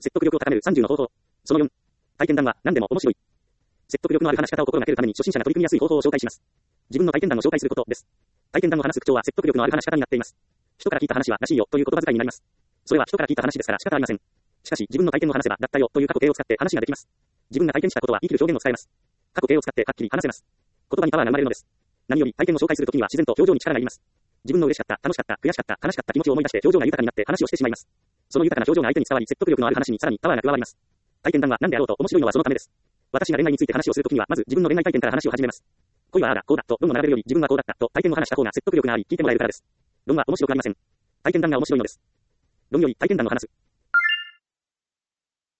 説得力を高める30の方法。その4。体験談は何でも面白い。説得力のある話し方を心がけるために初心者が取り組みやすい方法を紹介します。自分の体験談を紹介することです。体験談を話す口調は説得力のある話し方になっています。人から聞いた話はらしいよという言葉遣いになります。それは人から聞いた話ですから仕方ありません。しかし自分の体験を話せばだったよという過去形を使って話ができます。自分が体験したことは生きる表現を使えます。過去形を使ってはっきり話せます。言葉にパワーが生まれるのです。何より体験を紹介するときには自然と表情に力がいります。自分の嬉しかった、楽しかった、悔しかった、悲しかった気持ちを思い出して表情が豊かになって話をしてしまいます。その豊かな表情が相手に伝わり説得力のある話にさらにパワーが加わります。体験談は何であろうと面白いのはそのためです。私が恋愛について話をするときにはまず自分の恋愛体験から話を始めます。恋はああだこうだと論を並べるより自分はこうだったと体験を話した方が説得力があり聞いてもらえるからです。論は面白くありません。体験談が面白いのです。論より体験談を話す。